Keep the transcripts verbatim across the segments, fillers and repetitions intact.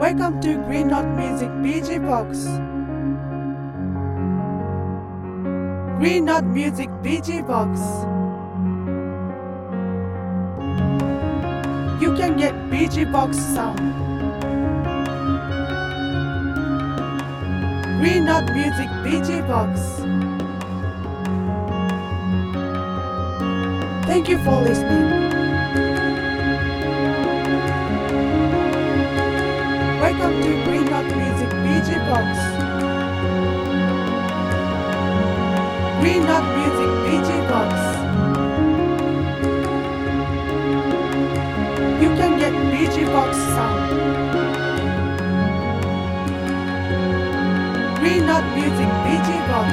Welcome to Green Knot Music B G Box. Green Knot Music B G Box. You can get B G Box sound. Green Knot Music B G Box. Thank you for listening. Welcome to Green Knot Music B G Box. Green Knot Music B G Box. You can get B G Box sound. Green Knot Music B G Box.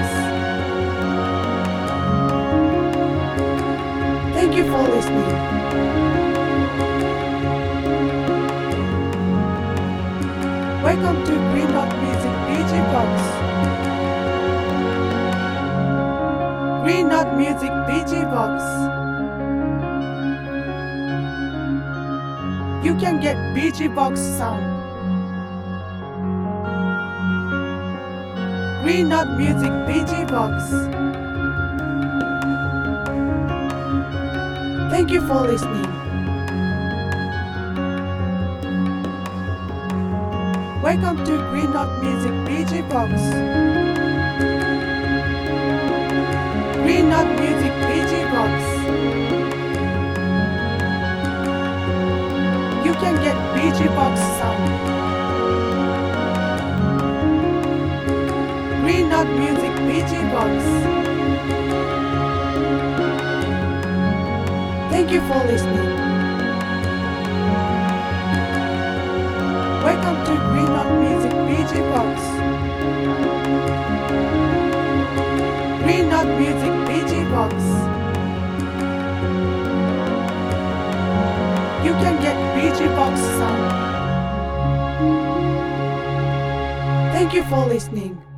Thank you for listening. Welcome to Green Knot Music B G Box. Green Knot Music B G Box. You can get B G Box sound. Green Knot Music B G Box. Thank you for listening. Welcome to Green Knot Music B G Box. Green Knot Music B G Box. You can get B G Box sound. Green Knot Music B G Box. Thank you for listening. Welcome to Green Knot Music B G Box. Green Knot Music B G Box. You can get B G Box sound. Thank you for listening.